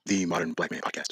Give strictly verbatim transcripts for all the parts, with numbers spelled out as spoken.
the Modern Black Man Podcast.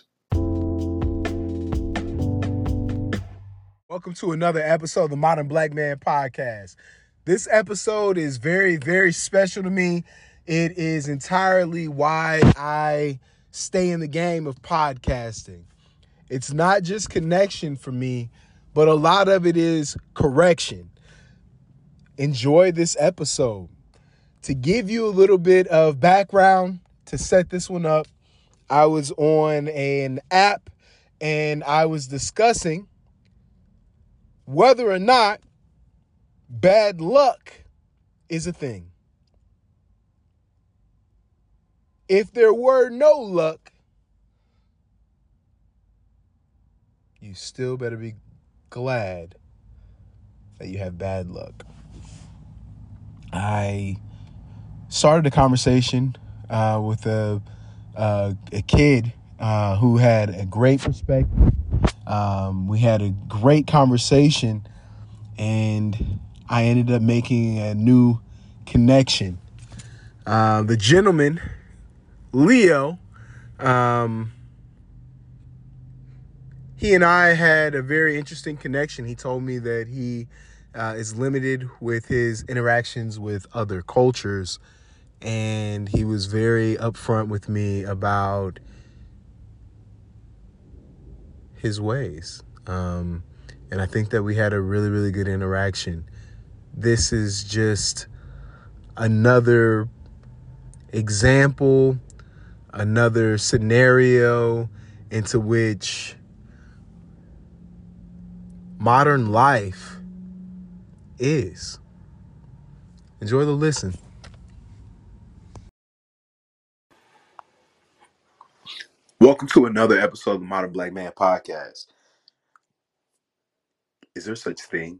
Welcome to another episode of the Modern Black Man Podcast. This episode is very, very special to me. It is entirely why I stay in the game of podcasting. It's not just connection for me, but a lot of it is correction. Enjoy this episode. To give you a little bit of background to set this one up, I was on an app and I was discussing whether or not bad luck is a thing. If there were no luck, you still better be glad that you have bad luck. I started a conversation uh, with a, uh, a kid uh, who had a great perspective. Um, we had a great conversation, and I ended up making a new connection. Uh, the gentleman, Leo, um, he and I had a very interesting connection. He told me that he uh, is limited with his interactions with other cultures, and he was very upfront with me about his ways. Um, and I think that we had a really, really good interaction. This is just another example, another scenario into which modern life is. Enjoy the listen. Welcome to another episode of the Modern Black Man Podcast. Is there such thing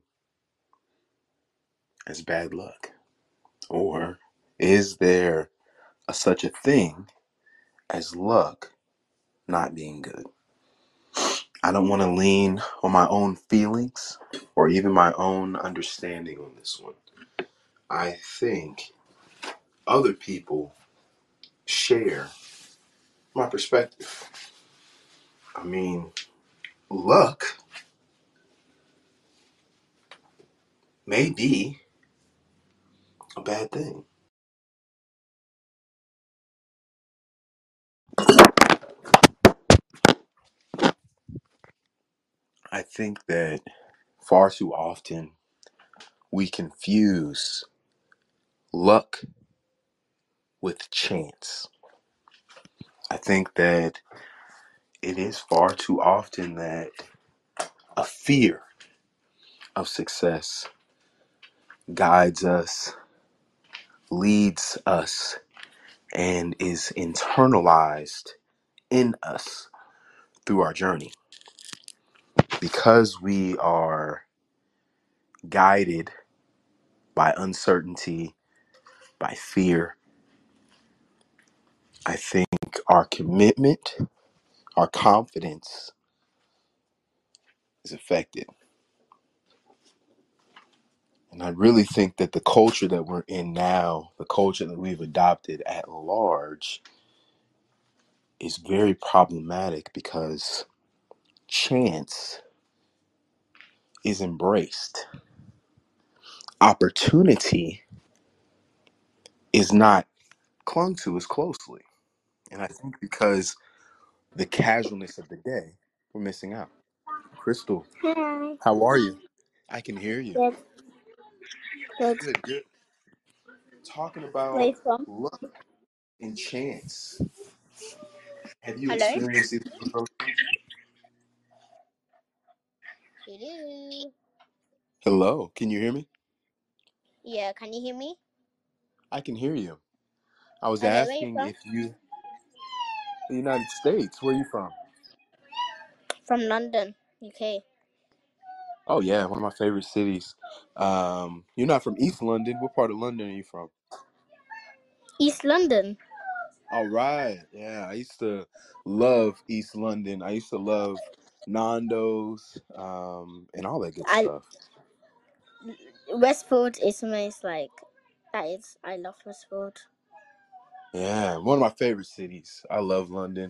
as bad luck? Or is there a, such a thing as luck not being good? I don't want to lean on my own feelings or even my own understanding on this one. I think other people share my perspective. I mean, luck may be a bad thing. I think that far too often we confuse luck with chance. I think that it is far too often that a fear of success guides us, leads us, and is internalized in us through our journey. Because we are guided by uncertainty, by fear, I think our commitment, our confidence is affected. And I really think that the culture that we're in now, the culture that we've adopted at large, is very problematic because chance is embraced. Opportunity is not clung to as closely. And I think because the casualness of the day, we're missing out. Crystal, Hi. how are you? I can hear you. Good. Good. Good, good. Talking Where about you from? luck and chance. Have you Hello. experienced either of those things? Hello. Hello, can you hear me? Yeah, can you hear me? I can hear you. I was Okay, where you asking from? if you, the United States, where are you from? From London, U K. Oh yeah, one of my favorite cities. Um, you're not from East London. What part of London are you from? East London. All right. Yeah, I used to love East London. I used to love Nando's, um, and all that good I stuff. Westport is most like that is I love Westport. Yeah, one of my favorite cities. I love London.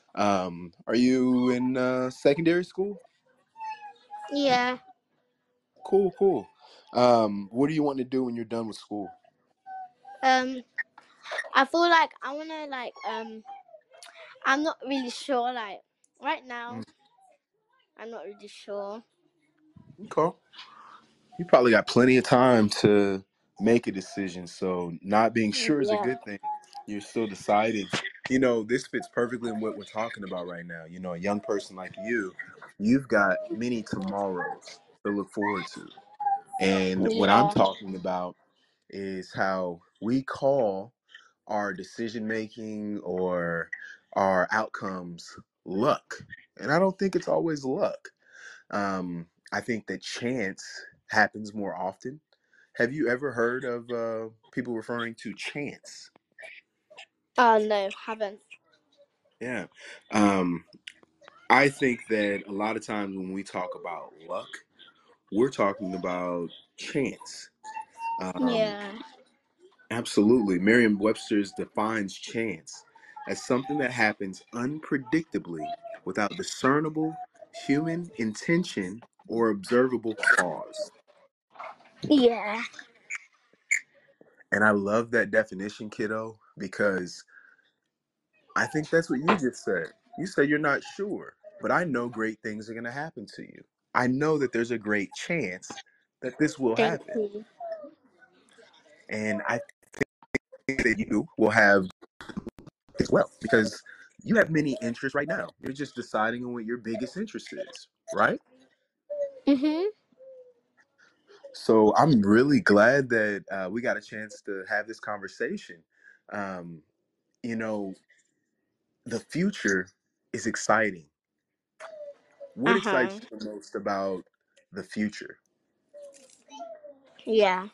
Um, are you in uh, secondary school? Yeah. Cool, cool. Um, what do you want to do when you're done with school? Um, I feel like I wanna like um. I'm not really sure. Like right now, Mm, I'm not really sure. okay. You probably got plenty of time to make a decision. So not being sure is a Yeah. good thing. You're still deciding. You know, this fits perfectly in what we're talking about right now. You know, a young person like you, you've got many tomorrows to look forward to. And what I'm Yeah. talking about is how we call our decision making or our outcomes luck. And I don't think it's always luck. Um, I think that chance happens more often. Have you ever heard of uh, people referring to chance? Oh no, haven't. Yeah. Um, I think that a lot of times when we talk about luck, we're talking about chance. Um, Yeah. absolutely. Merriam Webster's defines chance as something that happens unpredictably without discernible human intention or observable cause. Yeah. And I love that definition, kiddo, because I think that's what you just said. You said you're not sure, but I know great things are going to happen to you. I know that there's a great chance that this will Thank happen. you. And I think that you will have as well because you have many interests right now. You're just deciding on what your biggest interest is, right? Mhm. So I'm really glad that uh, we got a chance to have this conversation. Um, you know, the future is exciting. What Uh huh. excites you the most about the future? Yeah.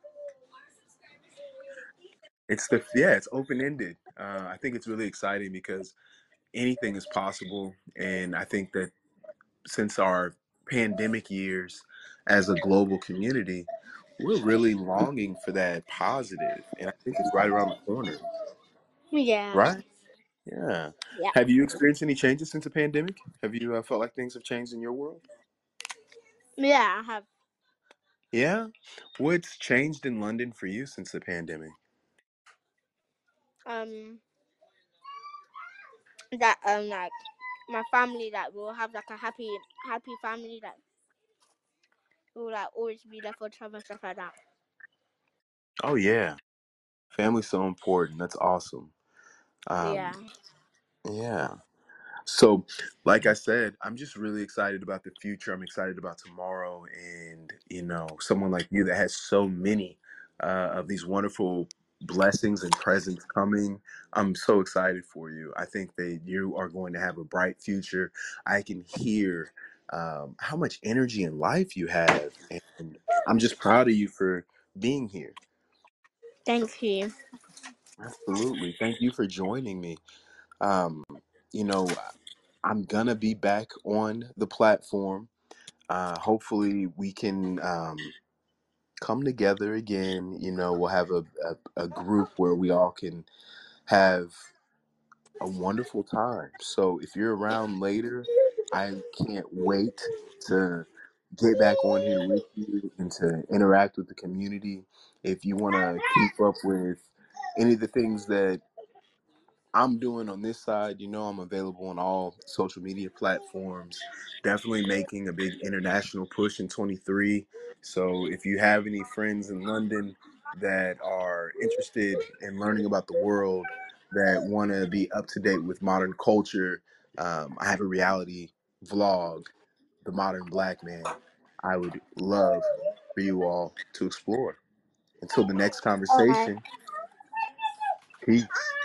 It's the yeah, it's open ended. Uh, I think it's really exciting because anything is possible, and I think that since our pandemic years as a global community, we're really longing for that positive, and I think it's right around the corner, Yeah. right? Yeah. Yeah. Have you experienced any changes since the pandemic? Have you uh, felt like things have changed in your world? Yeah. I have Yeah. What's changed in London for you since the pandemic? um that um like my family that will have like a happy happy family that will like always be there for each other and stuff like that. Oh yeah, family's so important. That's awesome. Um, Yeah. yeah. So, like I said, I'm just really excited about the future. I'm excited about tomorrow, and you know, someone like you that has so many uh, of these wonderful blessings and presents coming. I'm so excited for you. I think that you are going to have a bright future. I can hear um, how much energy and life you have, and I'm just proud of you for being here. Thank you. Absolutely. Thank you for joining me. Um, you know, I'm gonna be back on the platform. Uh, hopefully, we can um, come together again. You know, we'll have a, a, a group where we all can have a wonderful time. So, if you're around later, I can't wait to get back on here with you and to interact with the community. If you want to keep up with any of the things that I'm doing on this side, you know, I'm available on all social media platforms. Definitely making a big international push in twenty-three. So if you have any friends in London that are interested in learning about the world, that want to be up to date with modern culture, um, I have a reality vlog, The Modern Black Man. I would love for you all to explore. Until the next Alright. conversation, peace.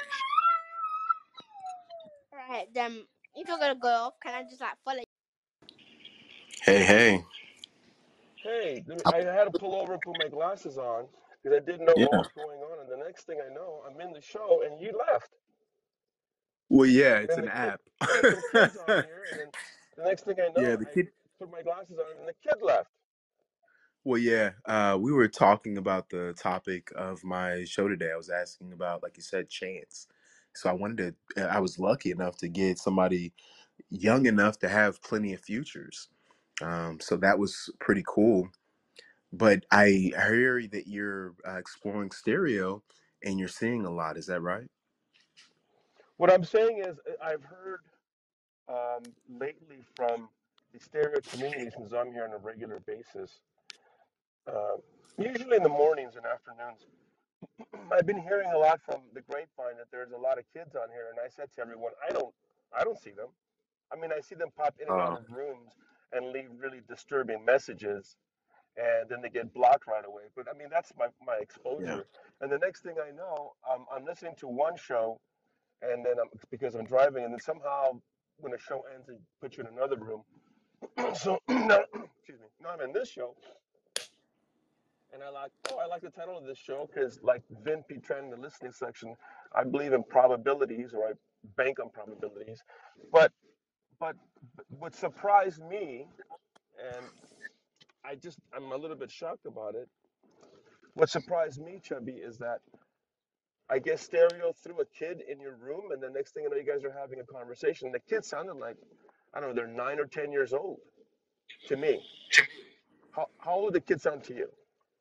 Alright, then if you're gonna go off, can I just like follow Hey, hey. Hey, let me, I had to pull over and put my glasses on because I didn't know Yeah. what was going on. And the next thing I know, I'm in the show and you left. Well, yeah, And it's then an the kid, app. there were some kids on here. And then the next thing I Yeah, know, the I kid. put my glasses on and the kid left. Well, yeah, uh, we were talking about the topic of my show today. I was asking about, like you said, chance. So I wanted to. I was lucky enough to get somebody young enough to have plenty of futures. Um, so that was pretty cool. But I hear that you're uh, exploring stereo and you're seeing a lot. Is that right? What I'm saying is, uh, I've heard um, lately from the stereo community, since I'm here on a regular basis, uh, usually in the mornings and afternoons. I've been hearing a lot from the grapevine that there's a lot of kids on here, and I said to everyone, I don't, I don't see them. I mean, I see them pop in and out Uh, of rooms and leave really disturbing messages, and then they get blocked right away. But I mean, that's my my yeah. exposure. And the next thing I know, um, I'm listening to one show, and then I'm because I'm driving, and then somehow when the show ends, they put you in another room. So now, excuse me, now I'm in this show, and I like, oh, I like the title of this show because, like Vin P. Tran in the listening section, I believe in probabilities, or I bank on probabilities. But but what surprised me, and I just I'm a little bit shocked about it. What surprised me, Chubby, is that I guess stereo threw a kid in your room, and the next thing you know, you guys are having a conversation. The kid sounded like, I don't know, they're nine or ten years old to me. How how old did the kid sound to you?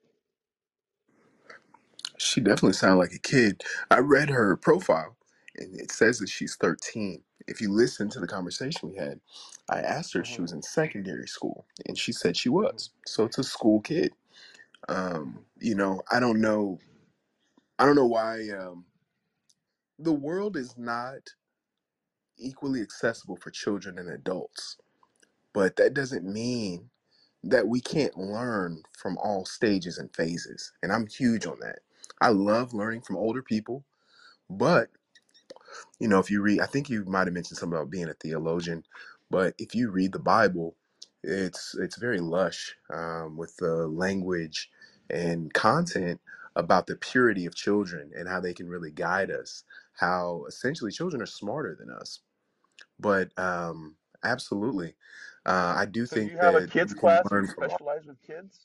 She definitely sounded like a kid. I read her profile and it says that she's thirteen. If you listen to the conversation we had, I asked her if she Hmm. was in secondary school and she said she Hmm. was. So it's a school kid. Um, you know, I don't know. I don't know why um, the world is not equally accessible for children and adults, but that doesn't mean that we can't learn from all stages and phases. And I'm huge on that. I love learning from older people, but you know, if you read, I think you might have mentioned something about being a theologian, but if you read the Bible, it's it's very lush um, with the language and content about the purity of children and how they can really guide us. How essentially children are smarter than us, but um, absolutely, uh, I do So you think have a that kids we can class where learn you from all. specialize with kids?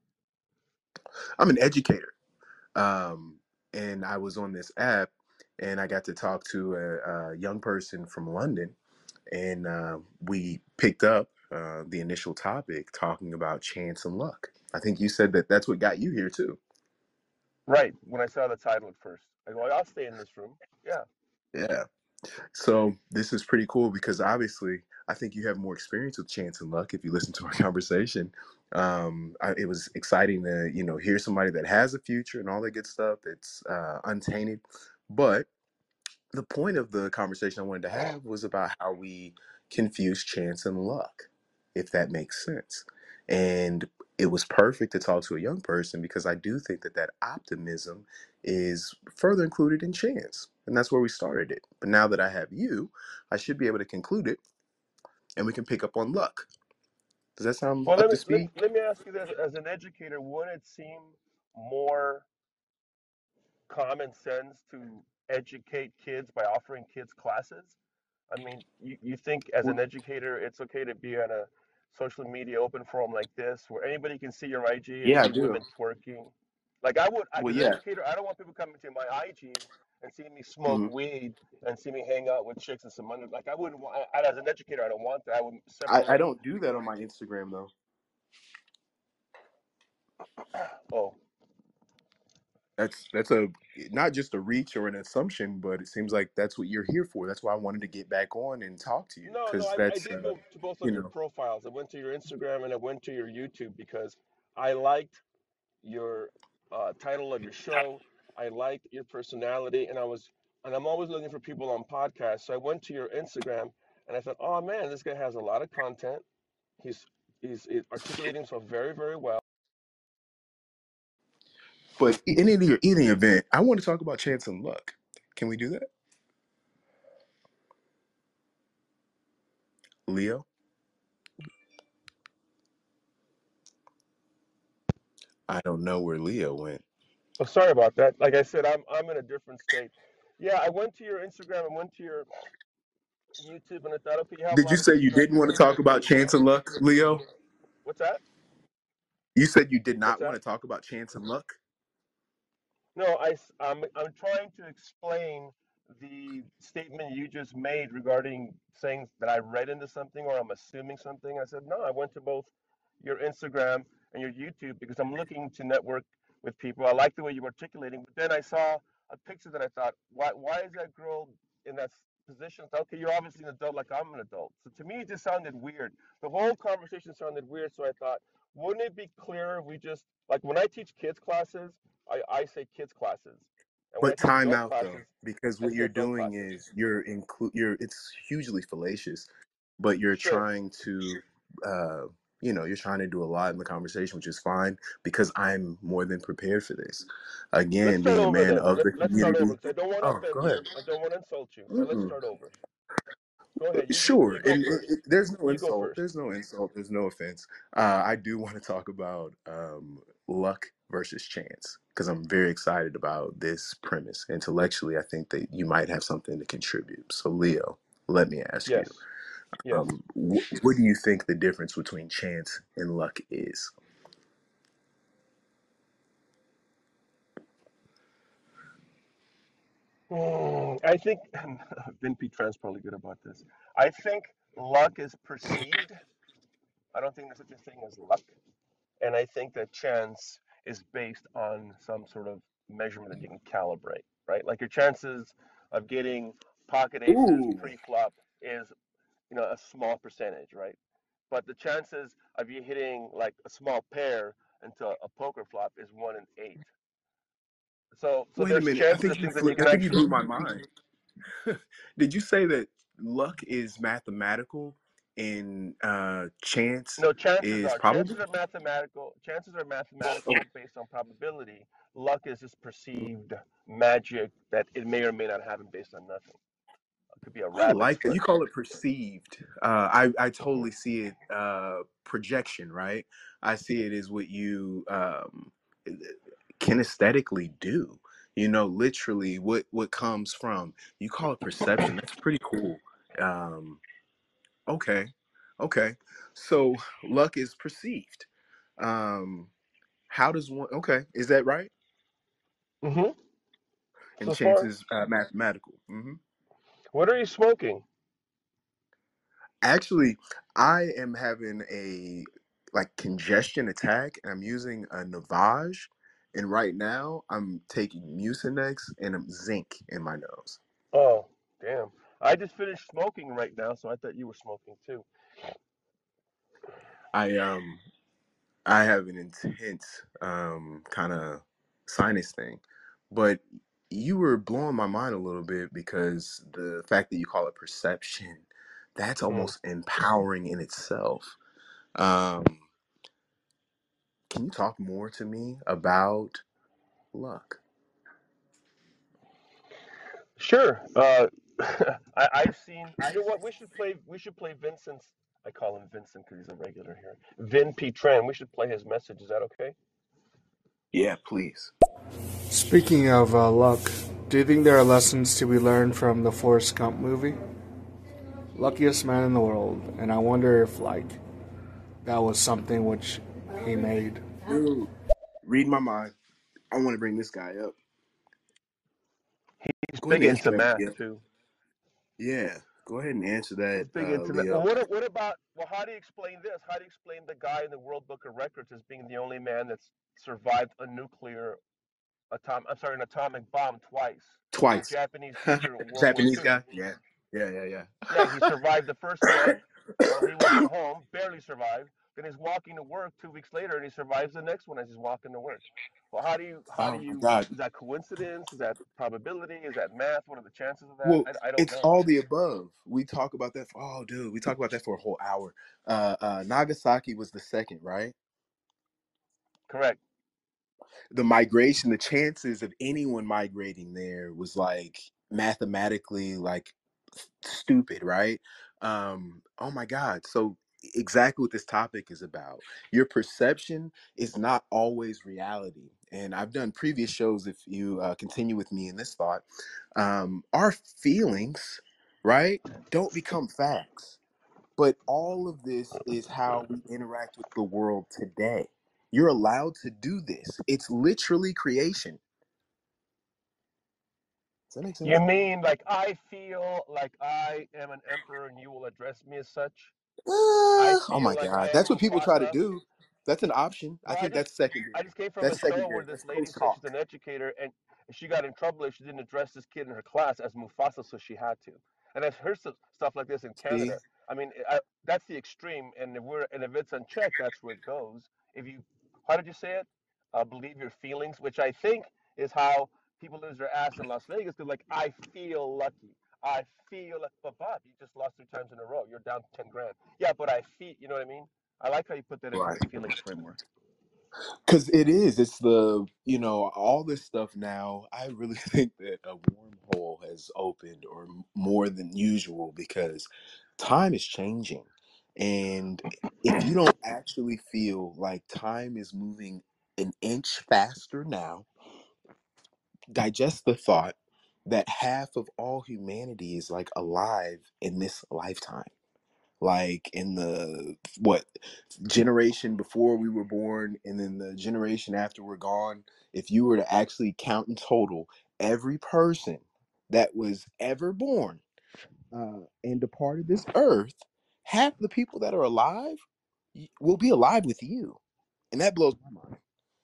I'm an educator, um, and I was on this app, and I got to talk to a, a young person from London and uh, we picked up uh, the initial topic talking about chance and luck. I think you said that that's what got you here too. Right. When I saw the title at first, I go, I'll stay in this room. Yeah. Yeah. So this is pretty cool because obviously I think you have more experience with chance and luck if you listen to our conversation. Um, I, it was exciting to you know hear somebody that has a future and all that good stuff. It's uh, untainted, but the point of the conversation I wanted to have was about how we confuse chance and luck, if that makes sense. And it was perfect to talk to a young person because I do think that that optimism is further included in chance. And that's where we started it. But now that I have you, I should be able to conclude it and we can pick up on luck. Does that sound Well, up let to me let, speed? let me ask you this: as an educator, wouldn't it seem more common sense to educate kids by offering kids classes? I mean, you, you think as an educator, it's okay to be on a social media open forum like this where anybody can see your I G and Yeah, I see do. women twerking? Like I would, as Well, an yeah. educator, I don't want people coming to my I G and seeing me smoke Mhm. weed and see me hang out with chicks and some under. Like I wouldn't want. I, as an educator, I don't want that. I would I, I separate. don't do that on my Instagram though. Oh, That's that's a not just a reach or an assumption, but it seems like that's what you're here for. That's why I wanted to get back on and talk to you no, no, because I, I that's did uh, go to both you of your know. profiles. I went to your Instagram and I went to your YouTube because I liked your uh, title of your show. I liked your personality, and I was, and I'm always looking for people on podcasts. So I went to your Instagram, and I thought, oh man, this guy has a lot of content. He's he's, he's articulating himself very, very well. But in any any event, I want to talk about chance and luck. Can we do that, Leo? I don't know where Leo went. Oh, sorry about that. Like I said, I'm I'm in a different state. Yeah, I went to your Instagram, I went to your YouTube, and I thought, okay, you have a Did you lot of say good you stuff didn't want to here. talk about chance and luck, Leo? What's that? You said you did What's not want that? to talk about chance and luck. No, I, am I'm I'm trying to explain the statement you just made regarding saying that I read into something or I'm assuming something. I said, no, I went to both your Instagram and your YouTube because I'm looking to network with people. I like the way you were articulating, but then I saw a picture that I thought, why, why is that girl in that position? I thought, okay, you're obviously an adult like I'm an adult. So to me, it just sounded weird. The whole conversation sounded weird. So I thought, wouldn't it be clearer if we just, like when I teach kids classes, I, I say kids classes. And when I But teach time adult out though, classes, because I what say you're adult doing classes. is you're include you're it's hugely fallacious, but you're Sure. trying to uh you know, you're trying to do a lot in the conversation, which is fine because I'm more than prepared for this. Let's Again, start being a over man then. of Let, the let's start over community. because I don't want to Oh, offend go you. ahead. I don't want to insult you. So let's Mm-mm. start over. Go ahead. You, you, Sure, you go and it, first. it, there's no You go insult. first. There's no insult. There's no offense. Uh, I do want to talk about um, luck versus chance because I'm very excited about this premise. Intellectually, I think that you might have something to contribute. So, Leo, let me ask you: Yes. Yes. um, wh- what do you think the difference between chance and luck is? Hmm, I think Vin Petran's probably good about this. I think luck is perceived. I don't think there's such a thing as luck. And I think that chance is based on some sort of measurement that you can calibrate, right? Like your chances of getting pocket aces Ooh, pre-flop is, you know, a small percentage, right? But the chances of you hitting like a small pair into a poker flop is one in eight. So, so wait a there's minute. I chances think of you things that you flew, I can think you actually. blew my mind. Did you say that luck is mathematical and uh, chance No, chances is are probable? chances are mathematical. Chances are Okay. mathematical based on probability. Luck is just perceived magic that it may or may not happen based on nothing. It could be a I rabbit's like that. You foot. call it perceived. Uh, I I Hmm. totally see it. Uh, projection, right? I see it as what you um, kinesthetically do. You know, literally what what comes from. You call it perception. That's pretty cool. Um, okay, okay. So luck is perceived. Um, how does one? Okay, is that right? Hmm. And So chance far, is uh, mathematical. Mm-hmm. what are you smoking? Actually, I am having a like congestion attack, and I'm using a Navage, and right now I'm taking Mucinex and I'm zinc in my nose. Oh, damn. I just finished smoking right now, so I thought you were smoking too. I um I have an intense um kind of sinus thing, but you were blowing my mind a little bit because the fact that you call it perception, that's Mm. almost empowering in itself. Um, can you talk more to me about luck? Sure. Uh, I, I've seen. You know what? We should play. We should play Vincent's. I call him Vincent because he's a regular here. Vin P. Tran. We should play his message. Is that okay? Yeah, please. Speaking of uh, luck, do you think there are lessons to be learned from the Forrest Gump movie? Luckiest man in the world, and I wonder if like that was something which he made. Dude, read my mind. I want to bring this guy up. He's Go ahead big and answer into that, math Leo. too. Yeah, go ahead and answer that, He's big uh, into math. Well, Leo. what what about? Well, how do you explain this? How do you explain the guy in the World Book of Records as being the only man that's survived a nuclear atom? I'm sorry, an atomic bomb twice. The Twice. Japanese teacher in World War Japanese Two. guy? Yeah. Yeah, yeah, Yeah, he yeah. survived the first one while he was at home, barely survived. Then he's walking to work two weeks later, and he survives the next one as he's walking to work. Well, how do you how do Oh my you God. is that coincidence? Is that probability? Is that math? What are the chances of that? Well, I, I don't it's know. all the above. We talk about that for, oh, dude, we talk about that for a whole hour. Uh, uh, Nagasaki was the second, right? Correct. The migration, the chances of anyone migrating there was like mathematically like stupid, right? Um, oh my God. So exactly what this topic is about. Your perception is not always reality. And I've done previous shows, if you uh, continue with me in this thought, um, our feelings, right, don't become facts. But all of this is how we interact with the world today. You're allowed to do this. It's literally creation. Does that make You sense? mean like I feel like I am an emperor and you will address me as such? I Uh, oh feel my like I God, am that's what people try to Mufasa. do. That's an option. I Well, I think just that's secondary. I just came from a That's show where secondary. this That's lady post said she's hoc. an educator and she got in trouble if she didn't address this kid in her class as Mufasa, so she had to. And I've heard some stuff like this in See, Canada. I mean, I, that's the extreme, and if we're and if it's unchecked, that's where it goes. If you, how did you say it? Uh, believe your feelings, which I think is how people lose their ass in Las Vegas. Because like, I feel lucky. I feel like, but Bob, you just lost three times in a row. You're down ten grand. Yeah, but I feel. You know what I mean? I like how you put that into right? the feelings framework. Because it is. It's the, you know, all this stuff now. I really think that a wormhole has opened, or m- more than usual, because time is changing. And if you don't actually feel like time is moving an inch faster now, digest the thought that half of all humanity is like alive in this lifetime. Like in the what generation before we were born, and then the generation after we're gone, if you were to actually count in total every person that was ever born uh, and departed this earth, half the people that are alive y- will be alive with you, and that blows my mind.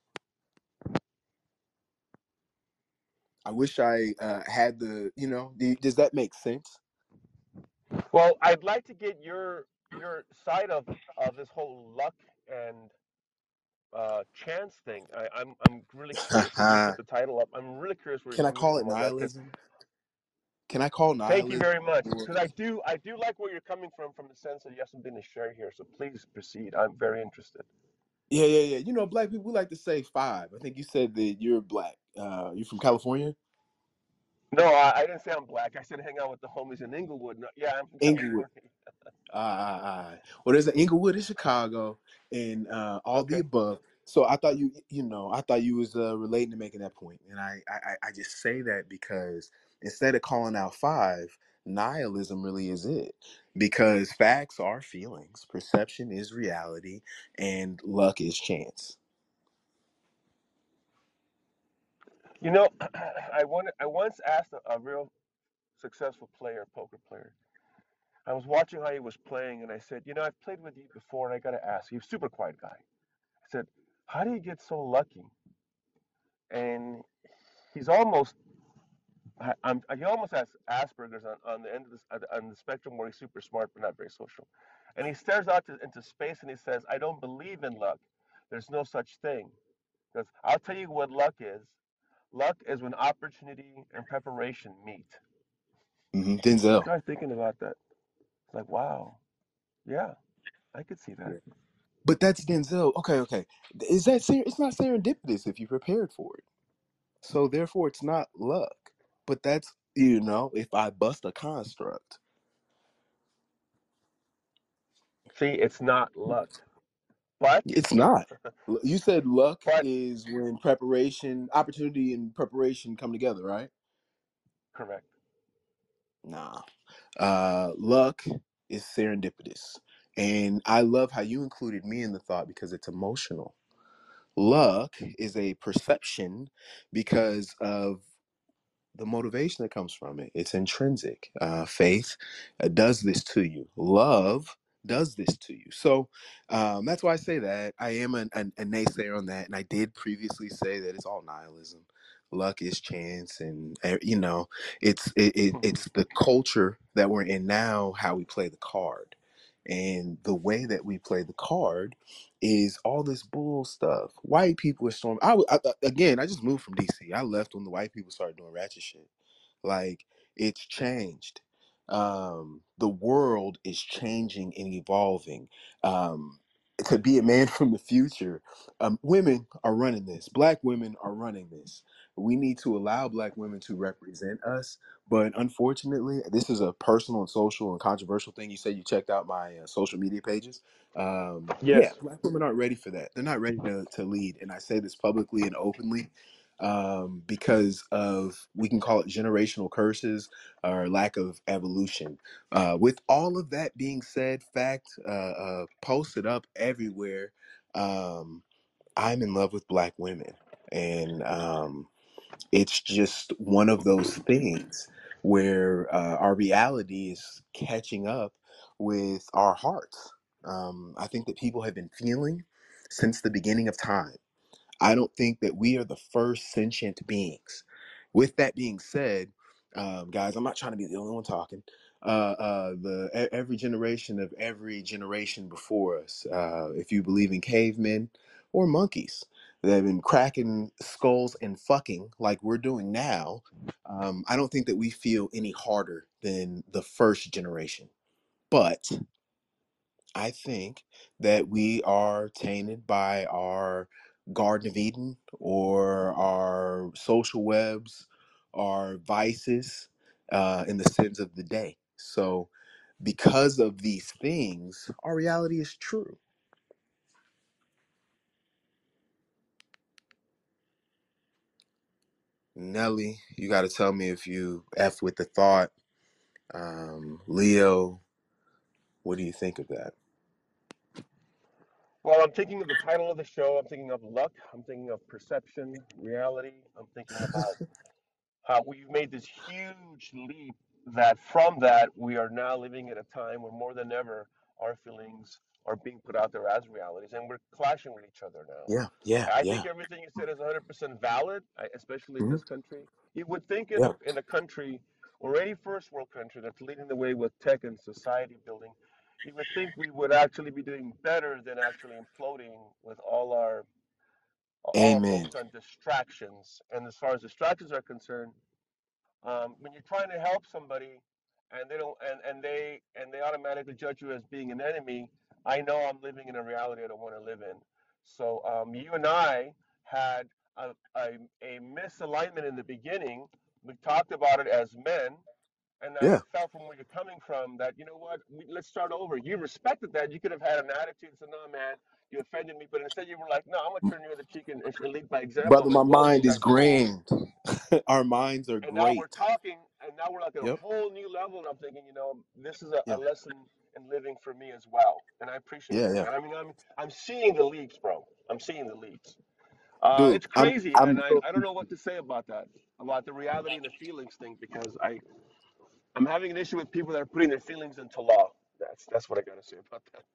I wish I uh, had the, you know, do- does that make sense? Well, I'd like to get your your side of of this whole luck and uh, chance thing. I, I'm I'm really curious since you put Can the title up. I'm really curious where you're I coming call it from on that. Because nihilism? Can I call thank you nihilism? very much. Because I do I do like where you're coming from from the sense that you have something to share here. So please proceed. I'm very interested. Yeah, yeah, yeah. You know, black people, we like to say five. I think you said that you're black. Uh, you're from California? No, I, I didn't say I'm black. I said hang out with the homies in Inglewood. No, yeah, I'm from Inglewood. California. Ah, ah, ah. Well, there's an Inglewood in Chicago, and uh, all the Okay. above. So I thought you, you know, I thought you was uh, relating to making that point, and I, I, I just say that because instead of calling out five, nihilism really is it, because facts are feelings, perception is reality, and luck is chance. You know, I wanted, I once asked a, a real successful player, poker player. I was watching how he was playing, and I said, you know, I've played with you before, and I got to ask. He was a super quiet guy. I said, how do you get so lucky? And he's almost, I, I'm, he almost has Asperger's on, on the end of this, on the spectrum where he's super smart but not very social. And he stares out to, into space and he says, I don't believe in luck. There's no such thing. Because I'll tell you what luck is. Luck is when opportunity and preparation meet. Hmm. I Denzel. started thinking about that. It's like, wow, yeah, I could see that. But that's Denzel. Okay, okay. Is that ser- it's not serendipitous if you prepared for it. So therefore it's not luck. But that's, you know, if I bust a construct. See, it's not luck, but, It's not. L- You said luck but, is when preparation, opportunity and preparation come together, right? correct. Nah. Uh luck is serendipitous. And I love how you included me in the thought because it's emotional. Luck is a perception because of the motivation that comes from it. It's intrinsic. Uh, faith uh, does this to you. Love does this to you. So um, that's why I say that. I am an, an, a naysayer on that, and I did previously say that it's all nihilism. Luck is chance, and uh, you know, it's it, it, it's the culture that we're in now. How we play the card, and the way that we play the card is all this bull stuff. White people are storming. I, w- I- I- again, I just moved from D C. I left when the white people started doing ratchet shit. Like it's changed. Um, the world is changing and evolving. Um, to be a man from the future, um, women are running this. Black women are running this. We need to allow black women to represent us. But unfortunately, this is a personal and social and controversial thing. You said you checked out my uh, social media pages. Um, yeah, Yes. black women aren't ready for that. They're not ready to, to lead. And I say this publicly and openly um, because of, we can call it generational curses or lack of evolution. Uh, with all of that being said, fact, uh, uh, posted up everywhere, um, I'm in love with black women. And um, It's just one of those things where uh, our reality is catching up with our hearts. Um, I think that people have been feeling since the beginning of time. I don't think that we are the first sentient beings. With that being said, um, guys, I'm not trying to be the only one talking. Uh, uh, the e- every generation of every generation before us, uh, if you believe in cavemen or monkeys, they've been cracking skulls and fucking like we're doing now. Um, I don't think that we feel any harder than the first generation, but I think that we are tainted by our Garden of Eden or our social webs, our vices, uh, in the sins of the day. So, because of these things, our reality is true. Nelly, you got to tell me if you F with the thought. Um, Leo, what do you think of that? Well, I'm thinking of the title of the show. I'm thinking of luck. I'm thinking of perception, reality. I'm thinking about how we've made this huge leap that from that we are now living at a time where more than ever our feelings are being put out there as realities and we're clashing with each other now. Yeah, yeah, I yeah. think everything you said is one hundred percent valid, especially in Mhm. this country. You would think in a, Yeah, in a country, already first world country that's leading the way with tech and society building, you would think we would actually be doing better than actually imploding with all our all our amen. focus on distractions. And as far as distractions are concerned, um, when you're trying to help somebody and they don't and, and they and they automatically judge you as being an enemy, I know I'm living in a reality I don't want to live in. So um, you and I had a, a, a misalignment in the beginning. We talked about it as men, and I Yeah, felt from where you're coming from that, you know what, we, let's start over. You respected that. You could have had an attitude and said, no, man, you offended me. But instead, you were like, no, I'm going to turn the other cheek and, and lead by example. brother, I'm like, my whoa, mind is that's cool. grand. Our minds are And now we're great. talking, and now we're like at a Yep. whole new level. And I'm thinking, you know, this is a, a Yeah. lesson in living for me as well. And I appreciate Yeah. that, Yeah. man. I mean, I'm I'm seeing the leaps, bro. I'm seeing the leaps. Uh, Dude, it's I'm crazy, I'm and I, so I don't know what to say about that, about the reality and the feelings thing, because I I'm having an issue with people that are putting their feelings into law. That's that's what I gotta say about that.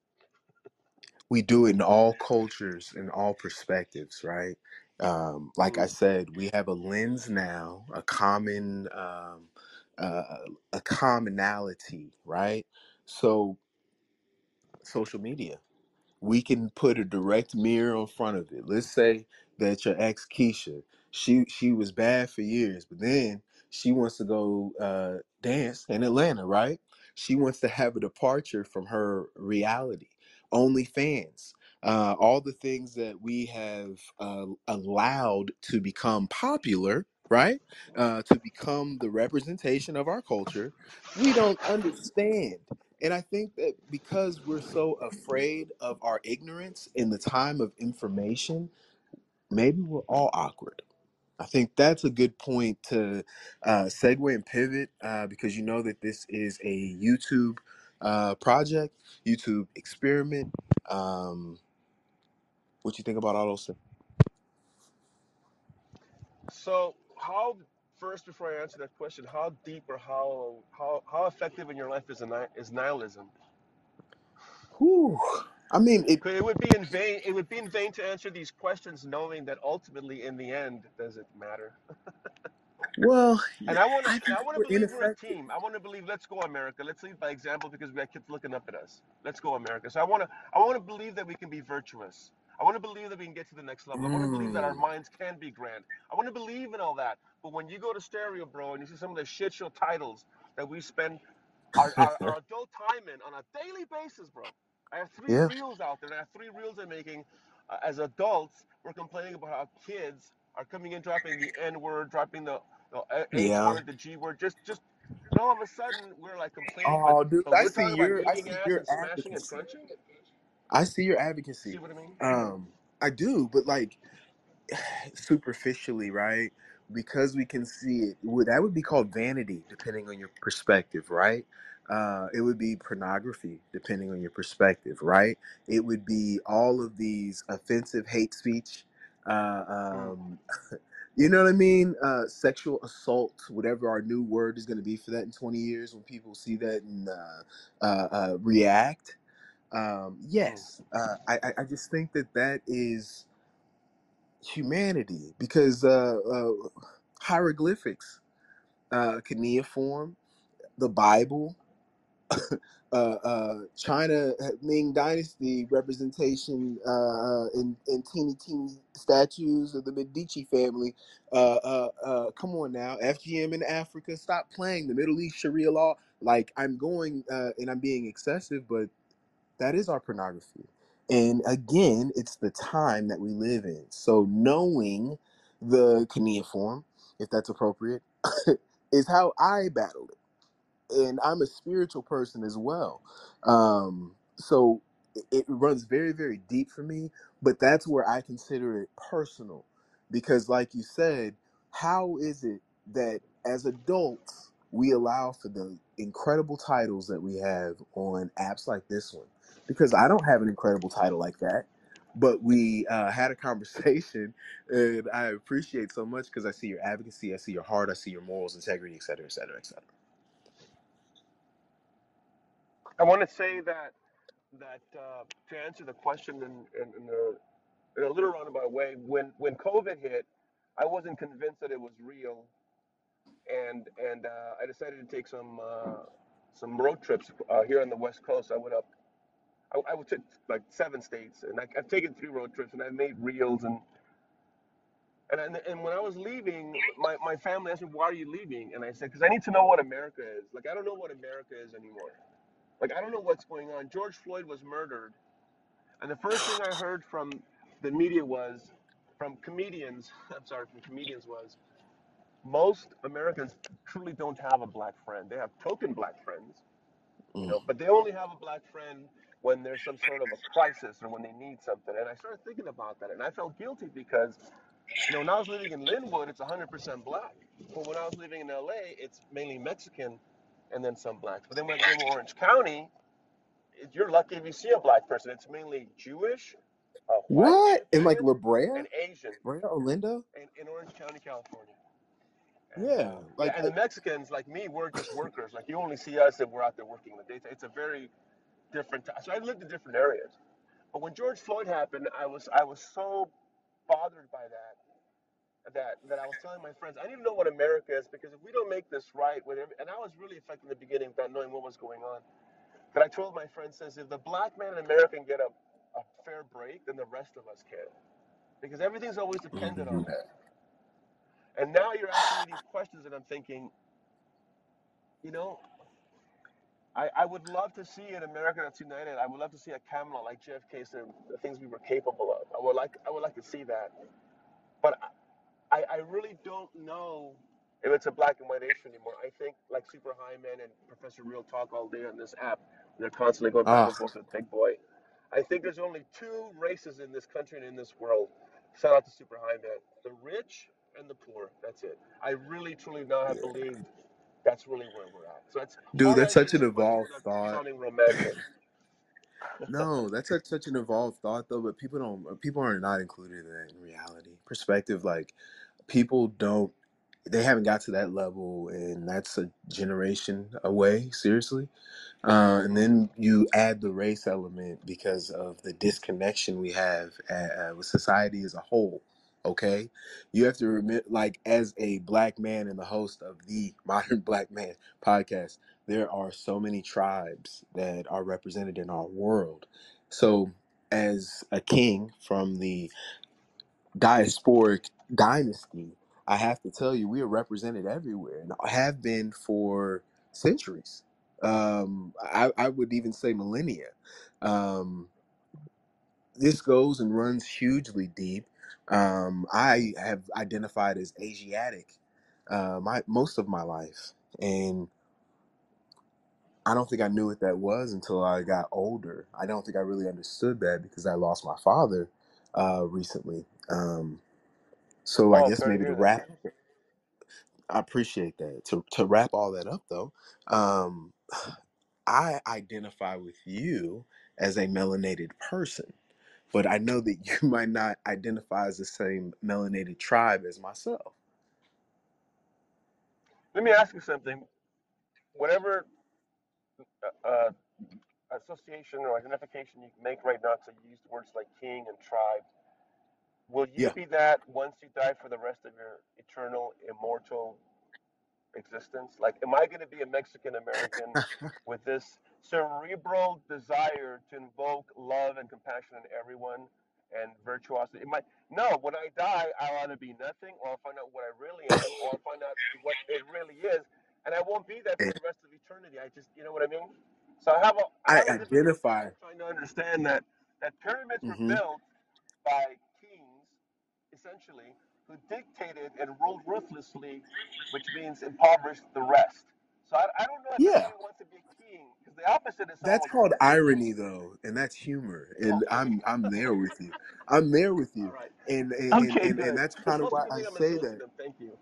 we do it in all cultures and all perspectives, right? Um, like I Mm. said, we have a lens now, a common um, uh, a commonality, right? So social media. We can put a direct mirror in front of it. Let's say that your ex Keisha, she she was bad for years, but then she wants to go uh, dance in Atlanta, right? She wants to have a departure from her reality. OnlyFans, uh, all the things that we have uh, allowed to become popular, right? Uh, to become the representation of our culture, we don't understand. And I think that because we're so afraid of our ignorance in the time of information, maybe we're all awkward. I think that's a good point to uh, segue and pivot uh, because you know that this is a YouTube uh, project, YouTube experiment. Um, what you think about all those things? So how first before I answer that question, how deep or how how how effective in your life is a, is nihilism? Whew. I mean, it. 'Cause it would be in vain. It would be in vain to answer these questions knowing that ultimately, in the end, does it matter? Well, And I want to, I and think I want to we're believe we're a ineffective. team. I want to believe, let's go America. Let's lead by example because we got kids looking up at us. Let's go America. So I want to, I want to believe that we can be virtuous. I want to believe that we can get to the next level. I want to believe that our Mm. minds can be grand. I want to believe in all that. But when you go to Stereo, bro, and you see some of the shit show titles that we spend our, our, our adult time in on a daily basis, bro. I have three Yeah. reels out there, and I have three reels I'm making. Uh, as adults, we're complaining about how kids are coming in, dropping the N word, dropping the, the H Yeah. word, the G word, just, just, and all of a sudden we're like complaining, but, Oh, dude, but I we're see talking about your I eating see ass your and smashing and advocacy. crunching. I see your You see advocacy. what I mean? Um, I do, but like superficially, right? Because we can see it. Would that would be called vanity, depending on your perspective, right? Uh, it would be pornography, depending on your perspective, right? It would be all of these offensive hate speech. Uh, Mm. um, You know what I mean? Uh, sexual assault, whatever our new word is going to be for that in twenty years when people see that and uh, uh, uh, react. Um, Mm. yes, uh, I, I I just think that that is humanity because uh, uh, hieroglyphics, uh, cuneiform, the Bible, uh, uh, China Ming Dynasty representation uh, uh, in, in teeny teeny statues of the Medici family. Uh, uh, uh, come on now, F G M in Africa, stop playing the Middle East Sharia law. Like I'm going uh, and I'm being excessive, but that is our pornography. And again, it's the time that we live in. So knowing the cuneiform, if that's appropriate, is how I battle it, and I'm a spiritual person as well. Um, so it, it runs very, very deep for me, but that's where I consider it personal. Because, like you said, how is it that as adults we allow for the incredible titles that we have on apps like this one? Because I don't have an incredible title like that. But we uh, had a conversation, and I appreciate so much because I see your advocacy, I see your heart, I see your morals, integrity, et cetera, et cetera, et cetera. I want to say that that uh, to answer the question in, in, in, a, in a little roundabout way, when when COVID hit, I wasn't convinced that it was real, and and uh, I decided to take some uh, some road trips uh, here on the West Coast. I went up. I, I would take like seven states, and I, I've taken three road trips, and I've made reels, and and and, and when I was leaving, my, my family asked me, "Why are you leaving?" And I said, "Because I need to know what America is. Like I don't know what America is anymore. Like I don't know what's going on. George Floyd was murdered, and the first thing I heard from the media was, from comedians. I'm sorry, from comedians was." Most Americans truly don't have a black friend. They have token black friends, you Mm. know, but they only have a black friend when there's some sort of a crisis or when they need something. And I started thinking about that, and I felt guilty because, you know, when I was living in Linwood, it's one hundred percent black. But when I was living in L A, it's mainly Mexican and then some blacks. But then when I go to Orange County, it, you're lucky if you see a black person. It's mainly Jewish, uh, white, What? In like Hispanic, La Brea? and Asian Brea, Orlando? in, in Orange County, California. And Yeah. uh, yeah, Like, and uh, the Mexicans, like me, we're just workers. Like you only see us if we're out there working the daytime. It's a very different. T- so I lived in different areas. But when George Floyd happened, I was I was so bothered by that that that I was telling my friends, I need to know what America is because if we don't make this right, with every, and I was really affected in the beginning without knowing what was going on. That I told my friends, says if the black man in America can get a, a fair break, then the rest of us can, because everything's always dependent on mhm. that. And now you're asking me these questions, and I'm thinking, you know, I, I would love to see an America that's united. I would love to see a Camelot like J F K said, the things we were capable of. I would like I would like to see that. But I, I really don't know if it's a black and white issue anymore. I think like Super Hyman and Professor Real talk all day on this app. They're constantly going back Ah, and forth with Big Boy. I think there's only two races in this country and in this world. Shout out to Super Hyman. The rich and the poor. That's it. I really truly now have yeah. believed that's really where we're at. So it's Dude, hard that's answering such an this question evolved without thought. sounding romantic. No, that's such, such an evolved thought, though, but people don't, people are not included in that in reality. Perspective, like, people don't, they haven't got to that level, and that's a generation away, seriously. Uh, and Mm. then you add the race element because of the disconnection we have uh, uh, with society as a whole. Okay, you have to remember, like, as a black man and the host of the Modern Black Man podcast, there are so many tribes that are represented in our world. So, as a king from the diasporic dynasty, I have to tell you, we are represented everywhere and have been for centuries. Um, I, I would even say millennia. Um, this goes and runs hugely deep. Um, I have identified as Asiatic uh, my most of my life, and I don't think I knew what that was until I got older. I don't think I really understood that because I lost my father uh, recently. Um, so I Oh, I'm guess sorry to maybe to hear that. wrap I appreciate that. To to wrap all that up though, um, I identify with you as a melanated person. but I know that you might not identify as the same melanated tribe as myself. Let me ask you something. Whatever uh, uh, association or identification you can make right now, so you use words like king and tribe, will you Yeah. be that once you die for the rest of your eternal, immortal existence? Like, am I going to be a Mexican American with this cerebral desire to invoke love and compassion in everyone and virtuosity? It might, no, when I die, I'll either be nothing, or I'll find out what I really am, or I'll find out what it really is, and I won't be that for And the rest of eternity. I just, you know what I mean? So I have a, I I have a difficult identify. time trying to understand that that pyramids were Hmm. built by kings, essentially, who dictated and ruled ruthlessly, which means impoverished the rest. So I, I don't know if Yeah. anybody wants to be a king, because the opposite is someone That's with called money. irony, though, and that's humor. Oh, And okay. I'm I'm there with you. I'm there with All you. right. And and Okay, and and good. that's You're kind of supposed to why give I me I'm say that. associative. Thank you.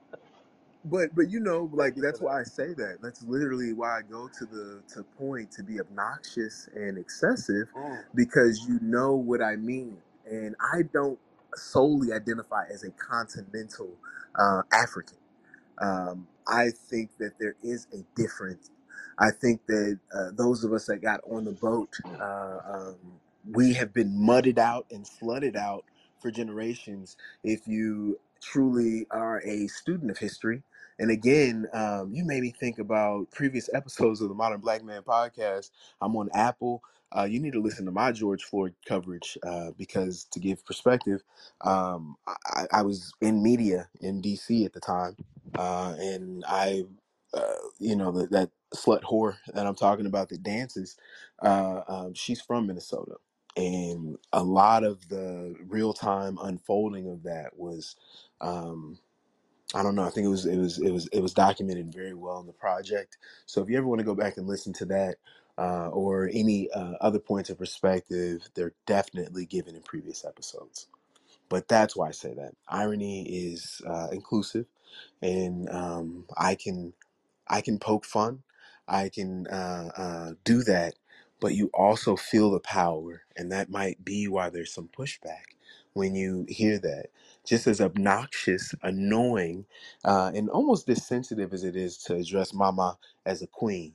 But but you know, like Thank you for that's that. why I say that. That's literally why I go to the to point to be obnoxious and excessive, Mm. because you know what I mean. And I don't solely identify as a continental uh, African. Um, I think that there is a difference. I think that uh, those of us that got on the boat, uh, um, we have been mudded out and flooded out for generations. If you truly are a student of history, and again, um, you made me think about previous episodes of the Modern Black Man podcast. I'm on Apple. Uh, you need to listen to my George Floyd coverage, uh, because to give perspective, um, I, I was in media in D C at the time, uh, and I, uh, you know, that, that slut whore that I'm talking about that dances, uh, um, she's from Minnesota, and a lot of the real time unfolding of that was, um, I don't know. I think it was it was it was it was documented very well in the project. So if you ever want to go back and listen to that, uh, or any uh, other points of perspective, they're definitely given in previous episodes. But that's why I say that irony is uh, inclusive, and um, I can I can poke fun, I can uh, uh, do that, but you also feel the power, and that might be why there's some pushback when you hear that. Just as obnoxious, annoying, uh, and almost dissensitive as it is to address Mama as a queen,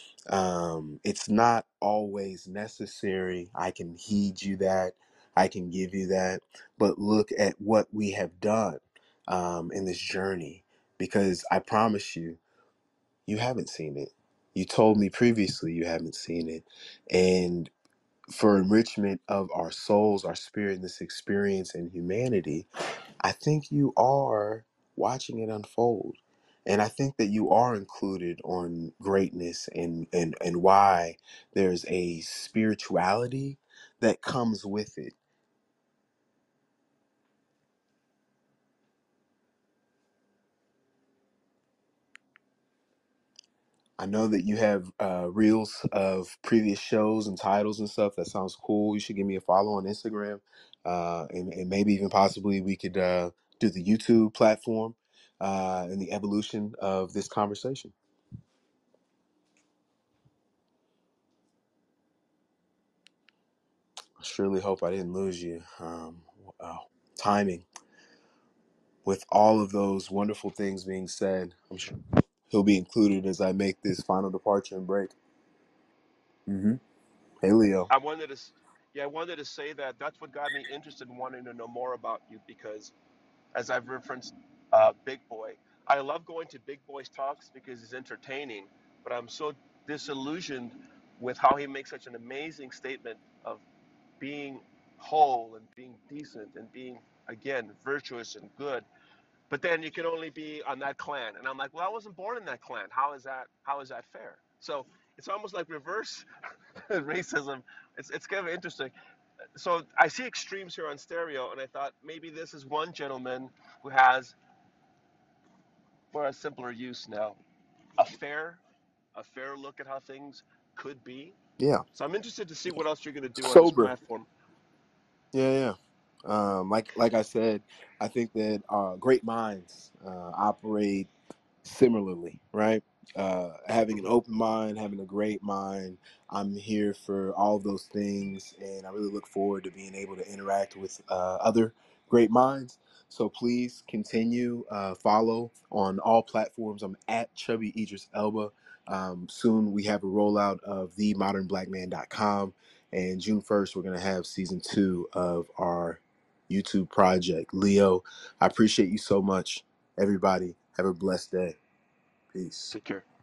um, it's not always necessary. I can heed you that. I can give you that. But look at what we have done um, in this journey, because I promise you, you haven't seen it. You told me previously you haven't seen it. And for enrichment of our souls, our spirit, in this experience and humanity, I think you are watching it unfold. And I think that you are included on greatness, and, and, and why there's a spirituality that comes with it. I know that you have uh, reels of previous shows and titles and stuff. That sounds cool. You should give me a follow on Instagram, uh, and, and maybe even possibly we could uh, do the YouTube platform uh, and the evolution of this conversation. I surely hope I didn't lose you. Um, uh, timing with all of those wonderful things being said, I'm sure he'll be included as I make this final departure and break. Mm-hmm. Hey, Leo. I wanted to, yeah, I wanted to say that that's what got me interested in wanting to know more about you, because as I've referenced uh, Big Boy. I love going to Big Boy's talks because he's entertaining, but I'm so disillusioned with how he makes such an amazing statement of being whole and being decent and being, again, virtuous and good. But then you can only be on that clan, and I'm like, well, I wasn't born in that clan. How is that? How is that fair? So it's almost like reverse racism. It's it's kind of interesting. So I see extremes here on stereo, and I thought maybe this is one gentleman who has, for a simpler use now, a fair, a fair look at how things could be. Yeah. So I'm interested to see what else you're going to do on this Sober. platform. Yeah, yeah. Um, like like I said, I think that uh, great minds uh, operate similarly, right? uh, having an open mind, having a great mind. I'm here for all of those things, and I really look forward to being able to interact with uh, other great minds. So please continue uh, follow on all platforms. I'm at Chubby Idris Elba. Um, soon we have a rollout of the modern black man dot com, and June first we're going to have season two of our YouTube project. Leo, I appreciate you so much. Everybody, have a blessed day. Peace. Take care.